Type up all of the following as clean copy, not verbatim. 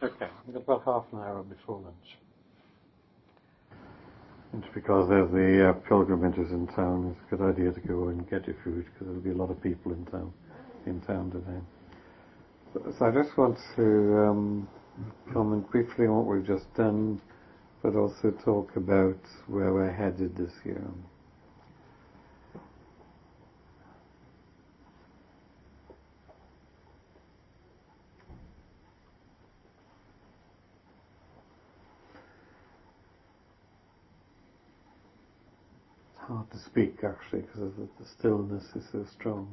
Okay, we've got about half an hour before lunch. It's because there's the pilgrimages in town. It's a good idea to go and get your food because there'll be a lot of people in town today. So I just want to comment briefly on what we've just done, but also talk about where we're headed this year. Hard to speak actually because the stillness is so strong.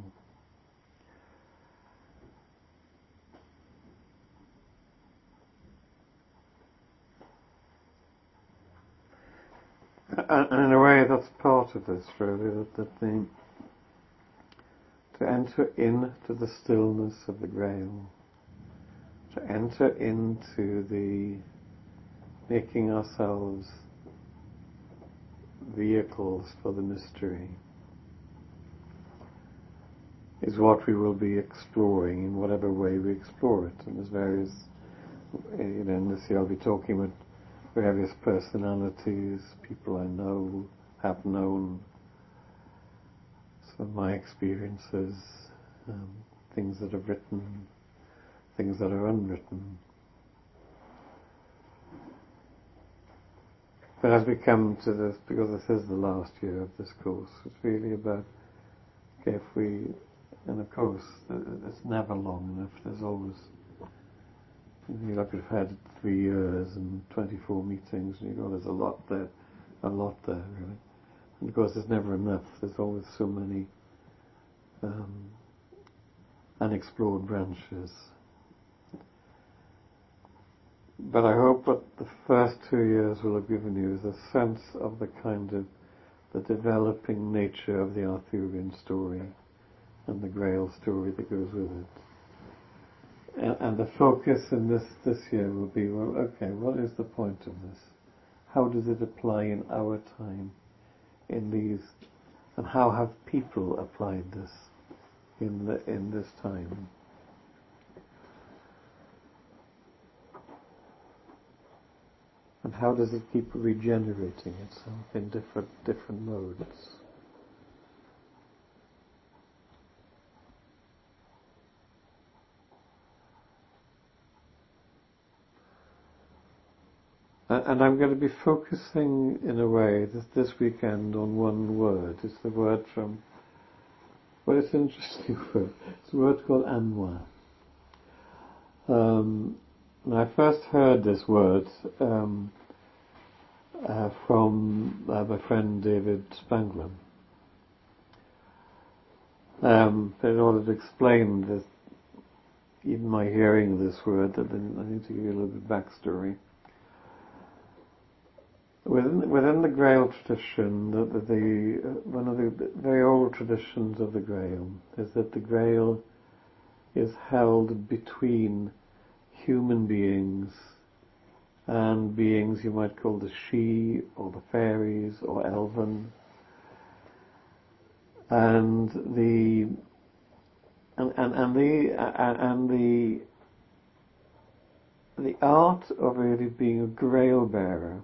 And in a way that's part of this really, to enter into the stillness of the Grail, to enter into the making ourselves vehicles for the mystery is what we will be exploring in whatever way we explore it. And there's various, in this year I'll be talking with various personalities, people I know, have known, some of my experiences, things that are written, things that are unwritten. But as we come to this, because this is the last year of this course, it's really about, okay, if we, and of course, it's never long enough. There's always, I could have had 3 years and 24 meetings, and you go, there's a lot there, really. And of course, there's never enough. There's always so many unexplored branches. But I hope what the first 2 years will have given you is a sense of the kind of the developing nature of the Arthurian story and the Grail story that goes with it. And the focus in this year will be, well, okay, what is the point of this? How does it apply in our time, in these, and how have people applied this in this time? And how does it keep regenerating itself in different modes? And I'm going to be focusing in a way this weekend on one word. It's the word from, well, it's an interesting word. It's a word called Anwa. And I first heard this word from my friend David Spangler. In order to explain this, even my hearing of this word, I need to give you a little bit of backstory. Within the Grail tradition, one of the very old traditions of the Grail is that the Grail is held between human beings and beings you might call the Sidhe or the fairies or Elven, and the art of really being a Grail bearer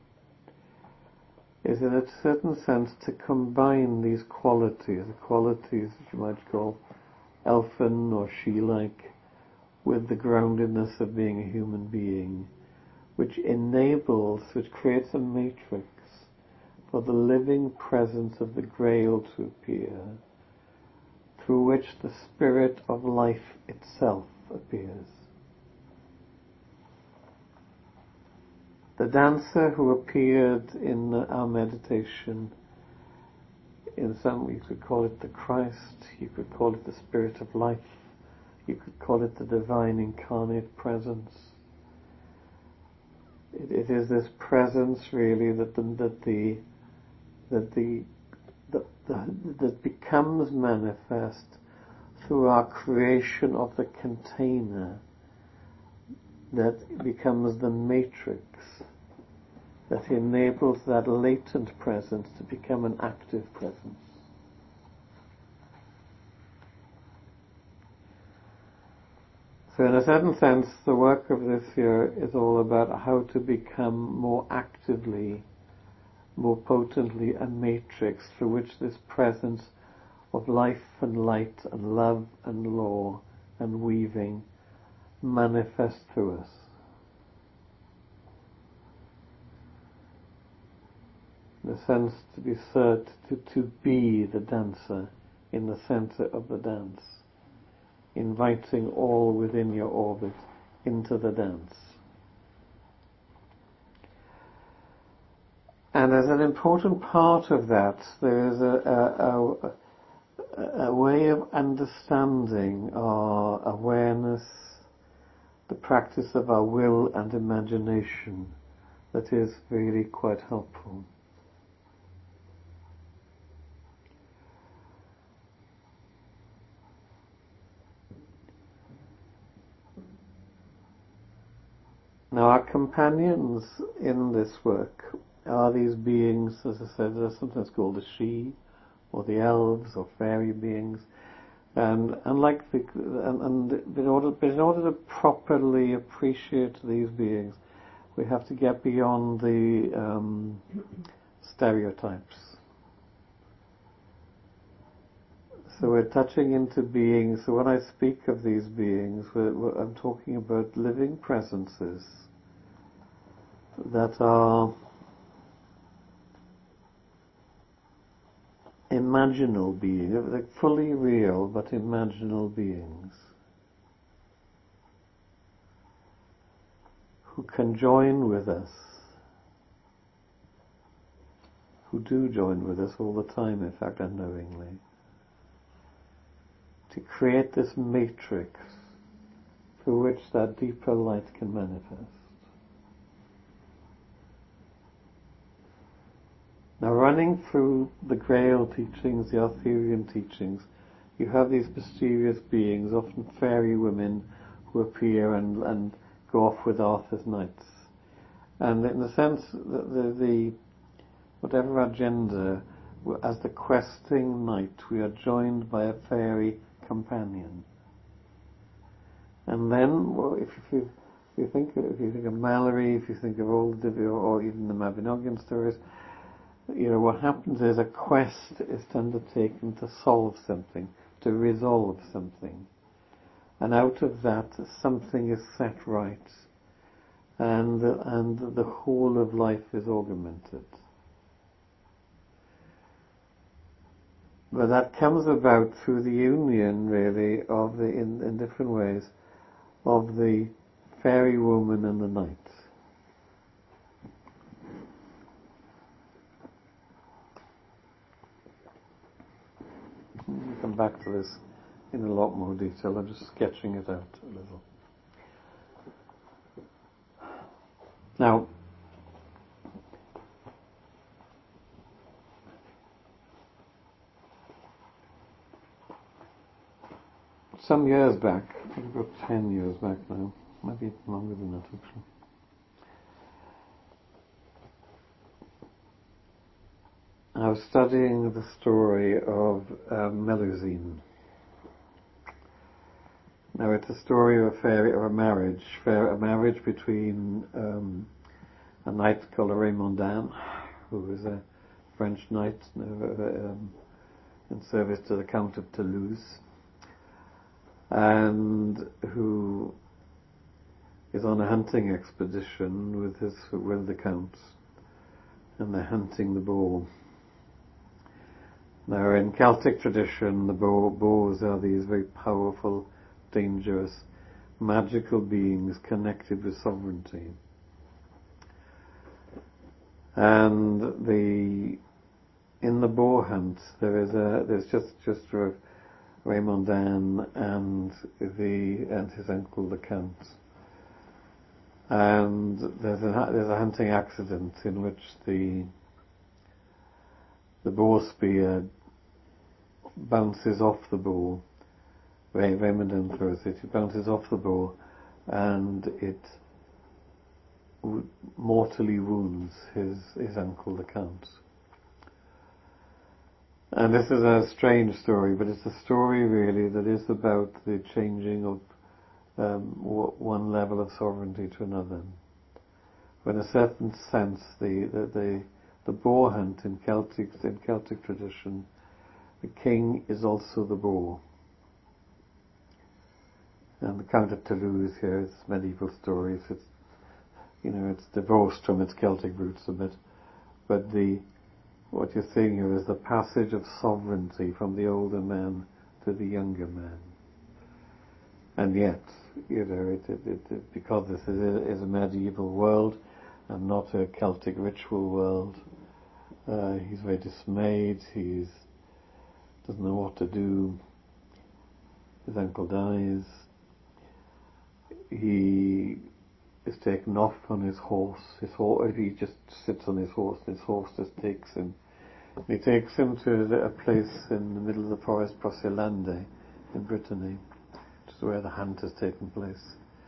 is in a certain sense to combine these qualities, the qualities that you might call elfin or Sidhe-like, with the groundedness of being a human being, which creates a matrix for the living presence of the Grail to appear, through which the spirit of life itself appears. The dancer who appeared in our meditation, in some, you could call it the Christ, you could call it the spirit of life, you could call it the divine incarnate presence. It is this presence really that becomes manifest through our creation of the container that becomes the matrix that enables that latent presence to become an active presence. So in a certain sense, the work of this year is all about how to become more actively, more potently a matrix through which this presence of life and light and love and law and weaving manifests through us. In the sense to be the dancer in the center of the dance, inviting all within your orbit into the dance. And as an important part of that, there is a way of understanding our awareness, the practice of our will and imagination that is really quite helpful. Now our companions in this work are these beings, as I said, they're sometimes called the She, or the elves, or fairy beings. And in order to properly appreciate these beings, we have to get beyond the stereotypes. So we're touching into beings. So when I speak of these beings, I'm talking about living presences that are imaginal beings, they're fully real but imaginal beings who can join with us, who do join with us all the time, in fact, unknowingly, to create this matrix through which that deeper light can manifest. Now, running through the Grail teachings, the Arthurian teachings, you have these mysterious beings, often fairy women, who appear and go off with Arthur's knights. And in the sense that the whatever our gender, as the questing knight, we are joined by a fairy companion. And then, well, if you think of Mallory, if you think of all the or even the Mabinogion stories, what happens is a quest is undertaken to solve something, to resolve something. And out of that, something is set right. And the whole of life is augmented. But that comes about through the union, really, of in different ways, of the fairy woman and the knight. We'll come back to this in a lot more detail. I'm just sketching it out a little. Now, some years back, I think about 10 years back now, maybe longer than that actually, I was studying the story of Melusine. Now it's a story of a marriage between a knight called Raymondin, who was a French knight in service to the Count of Toulouse, and who is on a hunting expedition with the Count, and they're hunting the boar. Now, in Celtic tradition, the boars are these very powerful, dangerous, magical beings connected with sovereignty. And in the boar hunt, there's just Raymondin and his uncle the Count. And there's a hunting accident in which the boar spear bounces off the boar. Raymondin throws it. It bounces off the boar, and it mortally wounds his uncle the Count. And this is a strange story, but it's a story really that is about the changing of one level of sovereignty to another. In a certain sense, the boar hunt in Celtic tradition, the king is also the boar. And the Count of Toulouse here, it's medieval stories. It's divorced from its Celtic roots a bit, but what you're seeing here is the passage of sovereignty from the older man to the younger man. And yet, because this is a medieval world and not a Celtic ritual world, he's very dismayed. He doesn't know what to do. His uncle dies. He is taken off on his horse. He just sits on his horse. His horse just takes him. He takes him to a place in the middle of the forest, Procellande, in Brittany, which is where the hunt has taken place.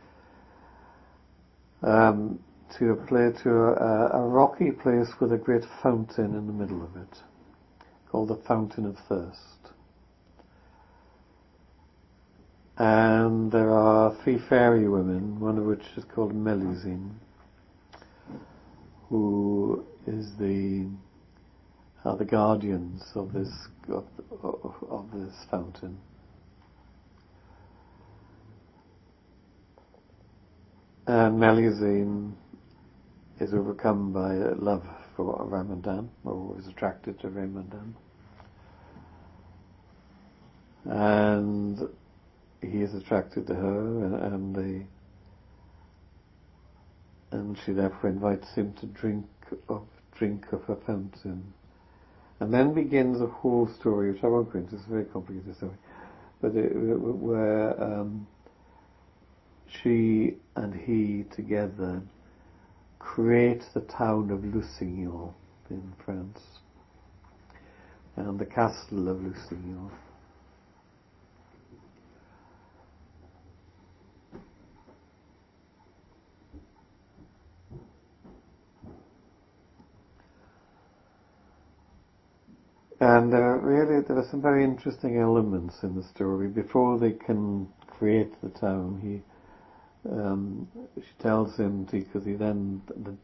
To a rocky place with a great fountain in the middle of it, called the Fountain of Thirst. And there are 3 fairy women, one of which is called Melusine, who are the guardians of this fountain. And Melusine is overcome by love for Ramadan, or is attracted to Ramadan. And he is attracted to her, and she therefore invites him to drink of her fountain. And then begins a whole story, which I won't go into, it's a very complicated story, but where she and he together create the town of Lusignan in France, and the castle of Lusignan. And there are some very interesting elements in the story. Before they can create the town, she tells him because he then,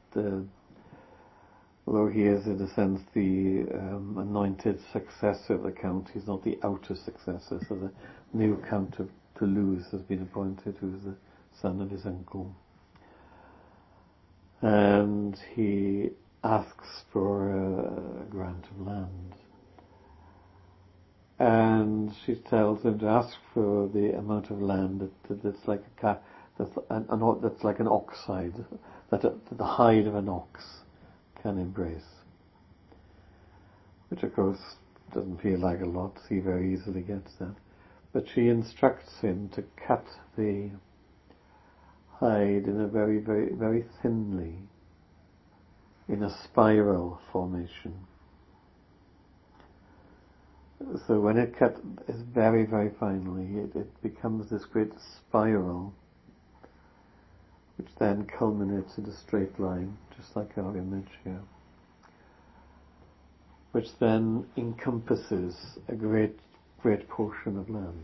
although he is in a sense the anointed successor of the count, he's not the outer successor. So the new Count of Toulouse has been appointed, who is the son of his uncle, and he asks for a grant of land. And she tells him to ask for the amount of land that's like that's like an ox hide, that the hide of an ox can embrace. Which of course doesn't feel like a lot, he very easily gets that. But she instructs him to cut the hide in a very, very, very thinly, in a spiral formation. So when it cut is very, very finely, it becomes this great spiral, which then culminates in a straight line, just like our image here, which then encompasses a great, great portion of land.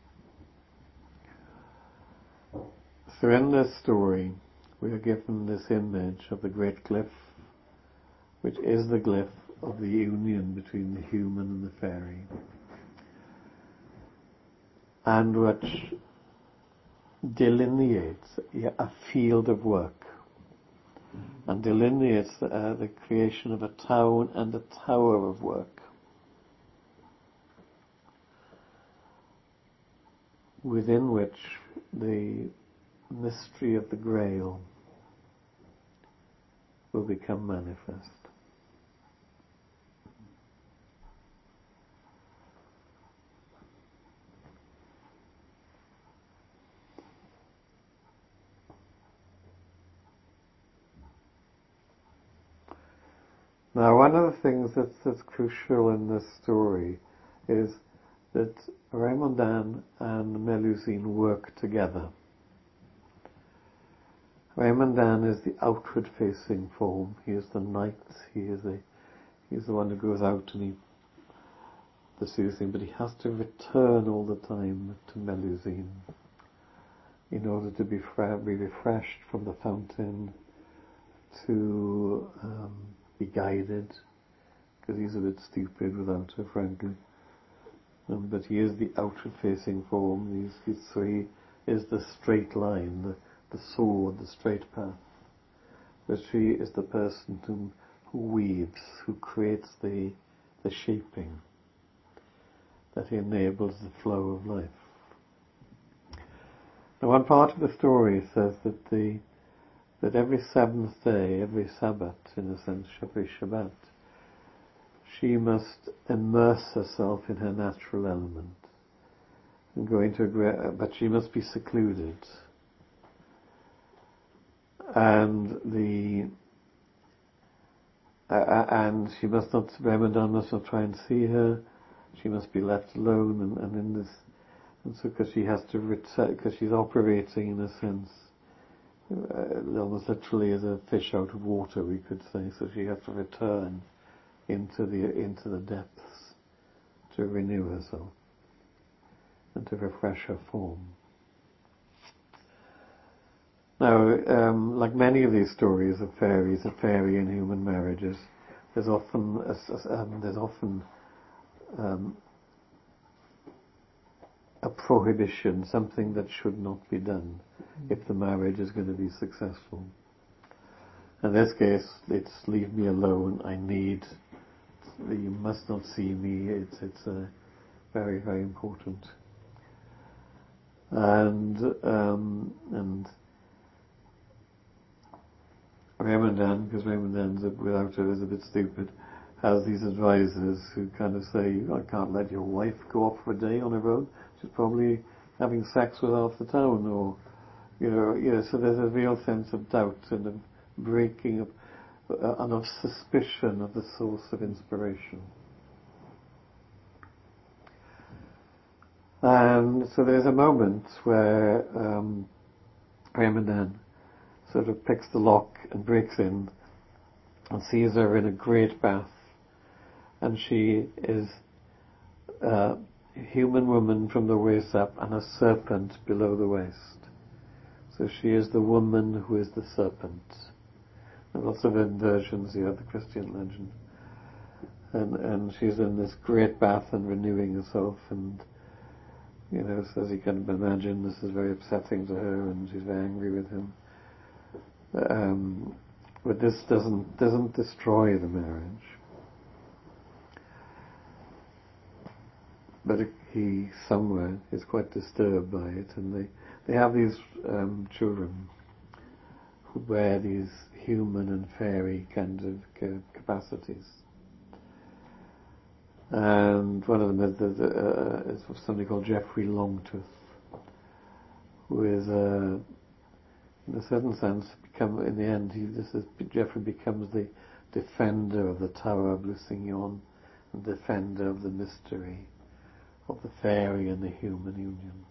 So in this story, we are given this image of the great glyph, which is the glyph of the union between the human and the fairy, and which delineates a field of work, and delineates the creation of a town and a tower of work, within which the mystery of the Grail will become manifest. Now, one of the things that's crucial in this story is that Raymondan and Melusine work together. Raymondan is the outward-facing form. He is the knight. He's the one who goes out and he pursues him, but he has to return all the time to Melusine in order to be refreshed from the fountain, to be guided, because he's a bit stupid without her, frankly. But he is the outward-facing form. These three is the straight line, the sword, the straight path. But she is the person who weaves, who creates the shaping that enables the flow of life. Now, one part of the story says that every seventh day, every Sabbath, in a sense, every Shabbat, she must immerse herself in her natural element and go into but she must be secluded. And she must not, Brahmadan must not try and see her. She must be left alone, and in this, and so because she has to return, because she's operating in a sense, almost literally as a fish out of water, we could say. So she has to return into the depths to renew herself and to refresh her form. Now, like many of these stories of fairies, of fairy and human marriages, there's often a prohibition, something that should not be done if the marriage is going to be successful. In this case, it's leave me alone. You must not see me. It's very, very important. And Ramadan, because Ramadan's without her is a bit stupid, has these advisors who kind of say, I can't let your wife go off for a day on her own. She's probably having sex with half the town, or so there's a real sense of doubt and a breaking and of suspicion of the source of inspiration. And so there's a moment where Ramadan sort of picks the lock and breaks in and sees her in a great bath, and she is a human woman from the waist up and a serpent below the waist. So she is the woman who is the serpent. There are lots of inversions here of the Christian legend. And she's in this great bath and renewing herself, and so as you can imagine, this is very upsetting to her, and she's very angry with him. But this doesn't destroy the marriage. But he somewhere is quite disturbed by it, and they have these children who bear these human and fairy kinds of capacities. And one of them is somebody called Geoffrey Longtooth, who is, in a certain sense, in the end, Geoffrey becomes the defender of the Tower of Lusignan, and defender of the mystery of the fairy and the human union.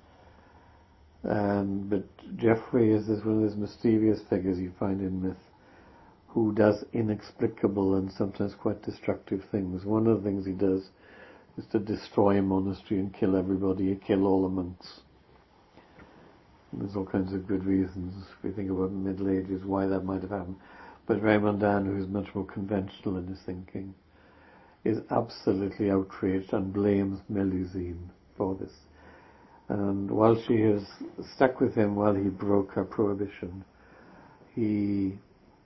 But Geoffrey is one of those mysterious figures you find in myth, who does inexplicable and sometimes quite destructive things. One of the things he does is to destroy a monastery and kill everybody, kill all the monks. And there's all kinds of good reasons, if we think about the Middle Ages, why that might have happened. But Raimondan, who is much more conventional in his thinking, is absolutely outraged and blames Melusine for this. And while she is stuck with him while he broke her prohibition, he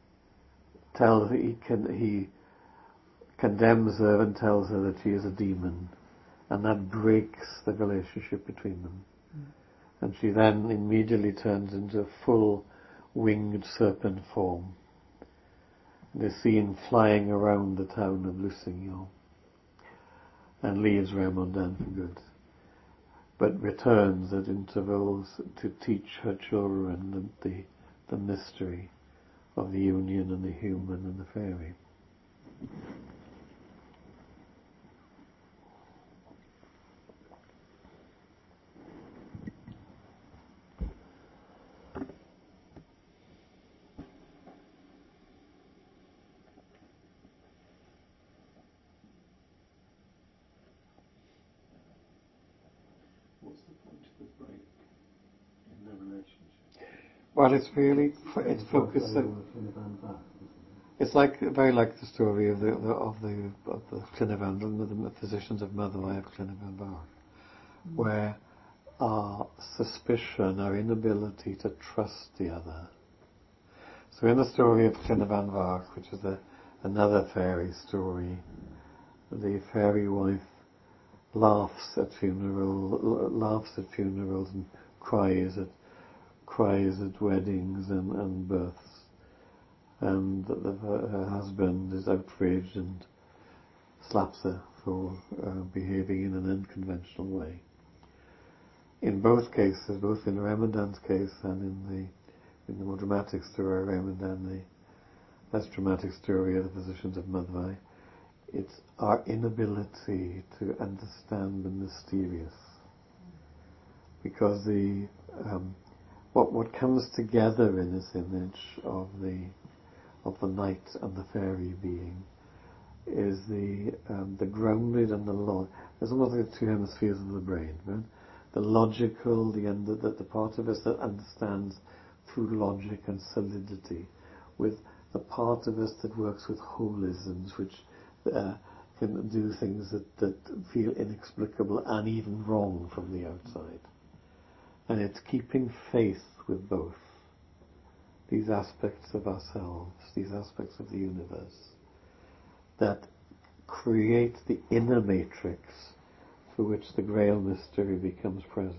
condemns her and tells her that she is a demon, and that breaks the relationship between them. And she then immediately turns into full winged serpent form. And is seen flying around the town of Lusignan and leaves Raimondan for good, but returns at intervals to teach her children the mystery of the union and the human and the fairy. What's the point of the break in the relationship? Well, it's really it's focused. It's very like the story of the Clinivan, the physicians of Motherwell of Clinivan, where our suspicion, our inability to trust the other. So in the story of Clinivan Vark, which is another fairy story, the fairy wife laughs at funerals and cries at weddings and births, and her husband is outraged and slaps her for behaving in an unconventional way. In both cases, both in Ramadan's case and in the more dramatic story of Ramadan, the less dramatic story of the physicians of Madhvai, it's our inability to understand the mysterious. Because what comes together in this image of the knight and the fairy being is the grounded and the there's almost like two hemispheres of the brain, right? The logical, the part of us that understands through logic and solidity, with the part of us that works with holisms, which can do things that feel inexplicable and even wrong from the outside. And it's keeping faith with both these aspects of ourselves, these aspects of the universe, that create the inner matrix through which the Grail mystery becomes present.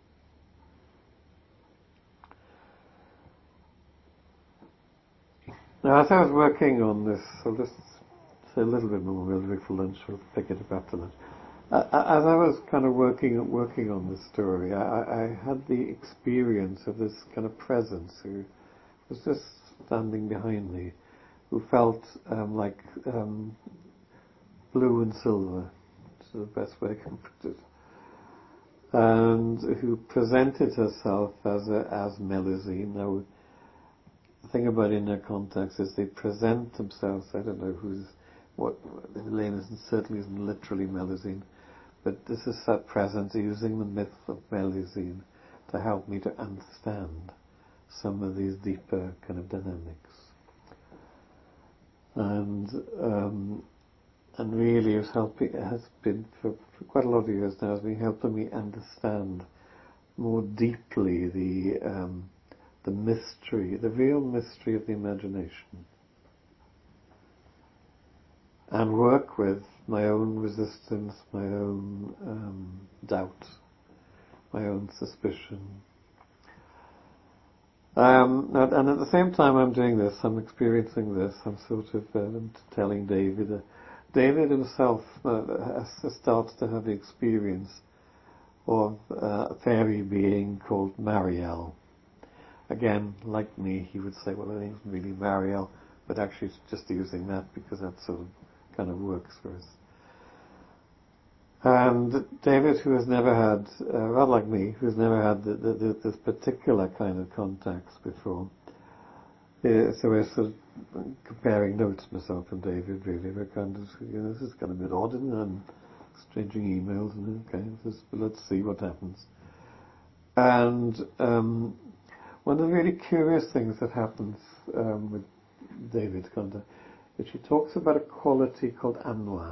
Now, as I was working on this, I'll just say a little bit more. We'll wait for lunch. We'll pick it up after lunch. As I was kind of working on this story, I had the experience of this kind of presence who was just standing behind me, who felt like blue and silver. It's the best way I can put it. And who presented herself as Melusine. Now, the thing about inner context is they present themselves. I don't know what the name certainly isn't literally Melusine, but this is that presence using the myth of Melusine to help me to understand some of these deeper kind of dynamics. And really it has been for quite a lot of years now, has been helping me understand more deeply the mystery, the real mystery of the imagination, and work with my own resistance, my own doubt, my own suspicion. And at the same time I'm doing this, I'm experiencing this, I'm sort of telling David. David himself starts to have the experience of a fairy being called Mariel. Again, like me, he would say, well, it isn't really Mariel, but actually it's just using that because that sort of kind of works for us. And David, who has never had, rather like me, who's never had this particular kind of contacts before, so we're sort of comparing notes, myself and David, really. We're kind of, this is kind of a bit odd, isn't it? And exchanging emails, and okay, let's see what happens. And one of the really curious things that happens with David's contact is she talks about a quality called Anwar,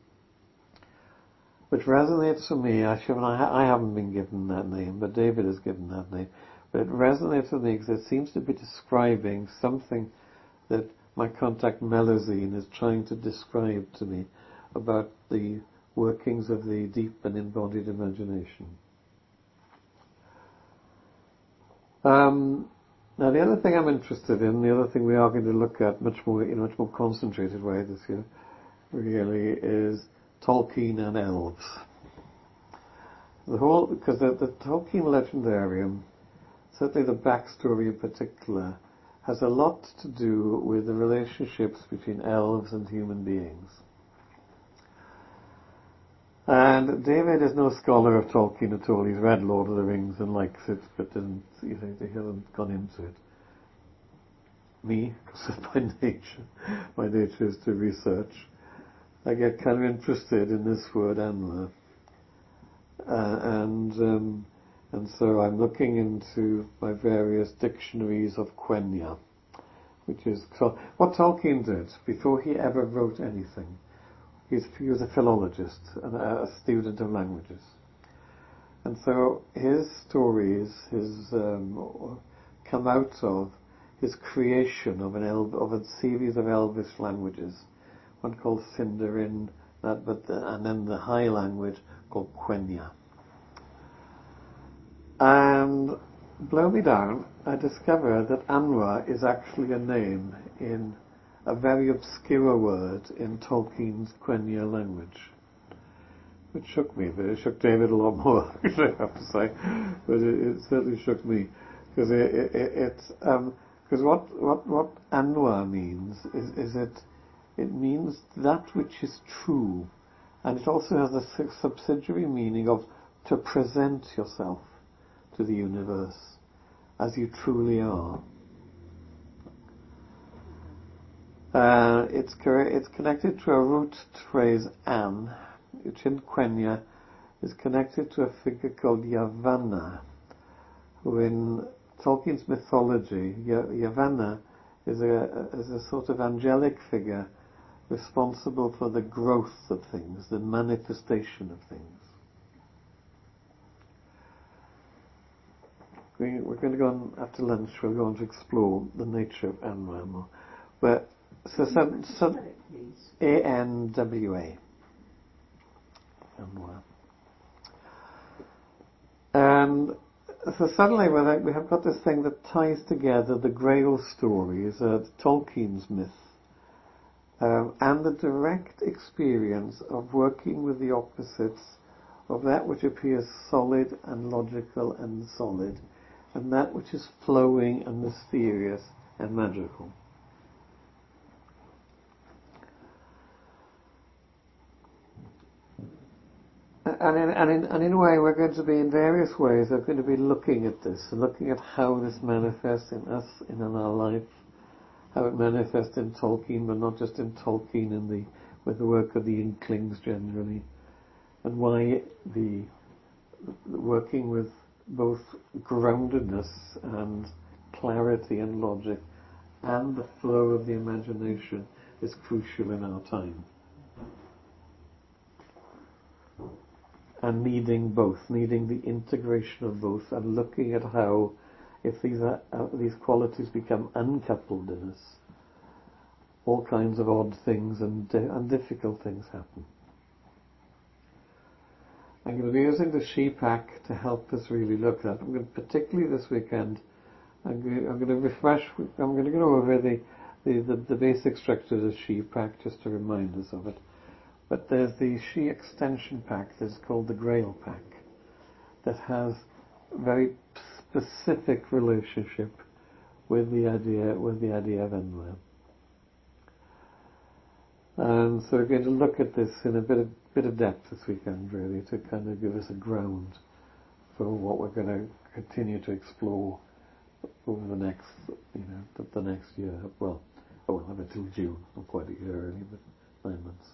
which resonates for me. I haven't been given that name, but David has given that name. But it resonates with me because it seems to be describing something that my contact Melusine is trying to describe to me about the workings of the deep and embodied imagination. Now the other thing I'm interested in, the other thing we are going to look at in a much more concentrated way this year, really, is Tolkien and elves. Because the Tolkien legendarium, certainly the backstory in particular, has a lot to do with the relationships between elves and human beings. And David is no scholar of Tolkien at all. He's read Lord of the Rings and likes it, but he hasn't gone into it. Me, because my nature is to research. I get kind of interested in this word Anwar. And so I'm looking into my various dictionaries of Quenya, which is what Tolkien did before he ever wrote anything. He was a philologist and a student of languages. And so his stories, come out of his creation of a series of Elvish languages, one called Sindarin, and then the High language called Quenya. And blow me down, I discovered that Anwa is actually a name in a very obscure word in Tolkien's Quenya language. Which shook me, but it shook David a lot more, I have to say. But it certainly shook me. Because what Anwa means is it means that which is true. And it also has a subsidiary meaning of to present yourself to the universe as you truly are. It's connected to a root phrase an, which in Quenya is connected to a figure called Yavanna, who in Tolkien's mythology, Yavanna is a sort of angelic figure responsible for the growth of things, the manifestation of things. We're going to go on after lunch. We're going to explore the nature of Anwa more. But A-N-W-A. Anwa. And so suddenly we have got this thing that ties together the Grail stories, Tolkien's myth, and the direct experience of working with the opposites of that which appears solid and logical and solid, and that which is flowing and mysterious and magical. And in a way, we're going to be in various ways. We're going to be looking at this and looking at how this manifests in us, in our life, how it manifests in Tolkien, but not just in Tolkien, with the work of the Inklings generally, and why the working with both groundedness and clarity and logic and the flow of the imagination is crucial in our time. And needing both, needing the integration of both, and looking at how, if these qualities become uncoupled in us, all kinds of odd things and difficult things happen. I'm going to be using the Shepak to help us really look at. Particularly this weekend, I'm going to go over the basic structure of the Shepak just to remind us of it. But there's the She extension pack that's called the Grail pack that has very specific relationship with the idea of Enlil. And so we're going to look at this in a bit of depth this weekend, really, to kind of give us a ground for what we're going to continue to explore over the next, the next year. Well, we'll have it till June, not quite a year early, but 9 months.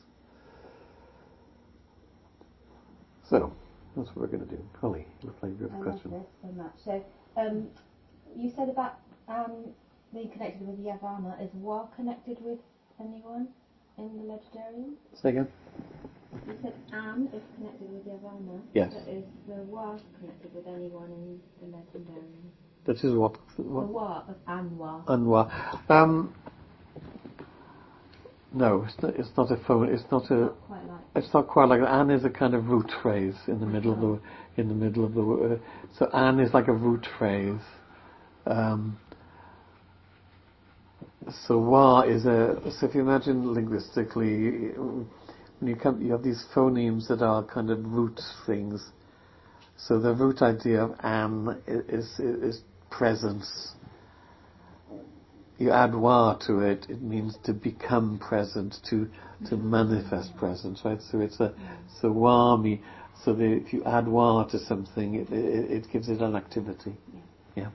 So, that's what we're going to do. Holly, looks like you have a question. Thank you so much. So, you said about being connected with Yavanna. Is Wa connected with anyone in the Legendarium? Say again? You said An is connected with Yavanna. Yes. But is the Wa connected with anyone in the Legendarium? That is what? The Wa of Anwa. Anwa. No, it's not a phone. It's not quite like that. An is a kind of root phrase in the middle of the word. So An is like a root phrase. So Wa is so if you imagine linguistically, when you have these phonemes that are kind of root things. So the root idea of An is presence. You add Wa to it, it means to become present, to manifest presence, right? So if you add Wa to something, it gives it an activity. Yeah.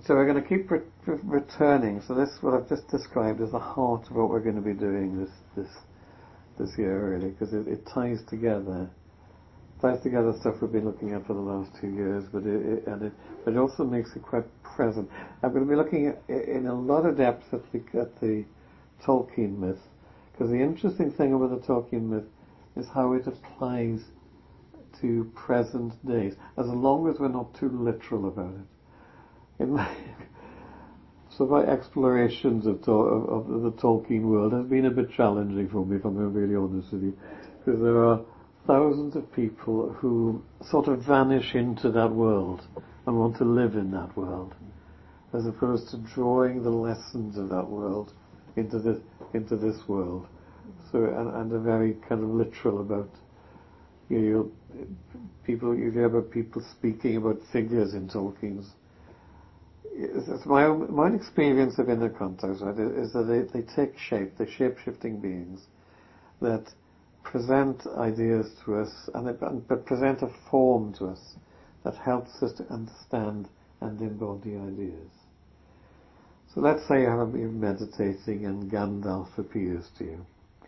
So we're going to keep returning. So this, what I've just described, is the heart of what we're going to be doing this year, really, because it ties together stuff we've been looking at for the last 2 years, but it also makes it quite present. I'm going to be looking at, in a lot of depth at the Tolkien myth, because the interesting thing about the Tolkien myth is how it applies to present days, as long as we're not too literal about it. So my explorations of the Tolkien world has been a bit challenging for me, if I'm going to be really honest with you, because there are thousands of people who sort of vanish into that world and want to live in that world, as opposed to drawing the lessons of that world into this world. So and are very kind of literal about you hear about people speaking about figures in Tolkien's. It's my own experience of inner contacts, right, is that they take shape, they're shape-shifting beings that present ideas to us, but present a form to us that helps us to understand and embody ideas. So let's say you have been meditating and Gandalf appears to you.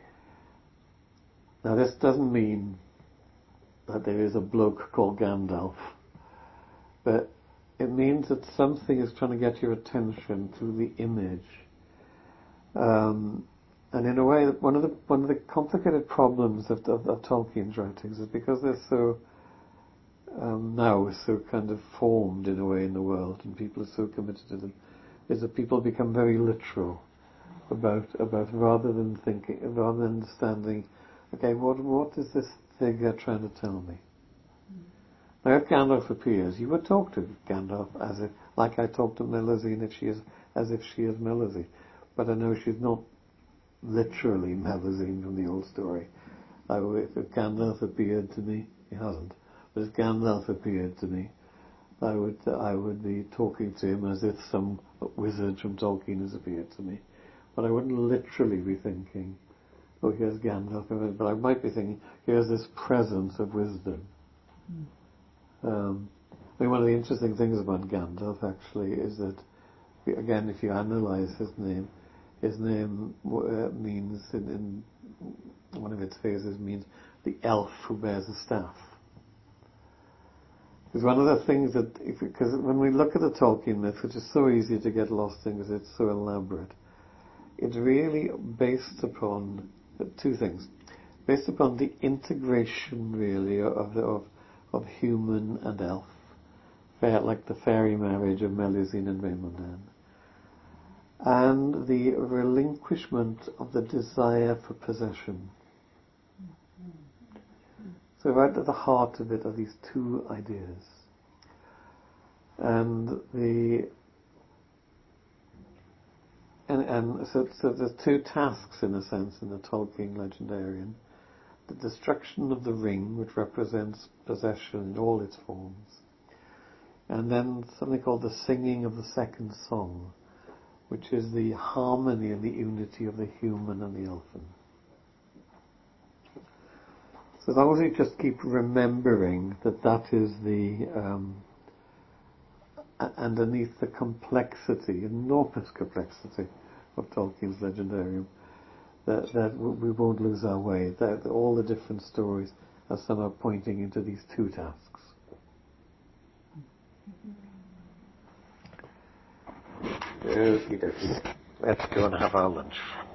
Now this doesn't mean that there is a bloke called Gandalf, but it means that something is trying to get your attention through the image. And in a way, one of the complicated problems of Tolkien's writings is because they're so now so kind of formed in a way in the world, and people are so committed to them, is that people become very literal about rather than understanding. Okay, what is this figure trying to tell me? Now, if Gandalf appears, you would talk to Gandalf as if, like I talk to Melusine, as if she is Melusine, but I know she's not literally Melusine from the old story. If Gandalf appeared to me, he hasn't, but if Gandalf appeared to me, I would be talking to him as if some wizard from Tolkien has appeared to me, but I wouldn't literally be thinking, oh, here's Gandalf, but I might be thinking, here's this presence of wisdom. I mean, one of the interesting things about Gandalf actually is that, again, if you analyze his name means, in one of its phases, means the elf who bears a staff. Because one of the things because when we look at the Tolkien myth, which is so easy to get lost in because it's so elaborate, it's really based upon two things. Based upon the integration, really, of human and elf, like the fairy marriage of Melusine and Raymondan, and the relinquishment of the desire for possession. So right at the heart of it are these two ideas. So there's two tasks, in a sense, in the Tolkien legendarium. The destruction of the ring, which represents possession in all its forms, and then something called the singing of the second song, which is the harmony and the unity of the human and the elfin. So as long as we just keep remembering that is the underneath the complexity, enormous complexity of Tolkien's legendarium, that we won't lose our way, that all the different stories are somehow pointing into these two tasks. Okie dokie. Let's go and have our lunch.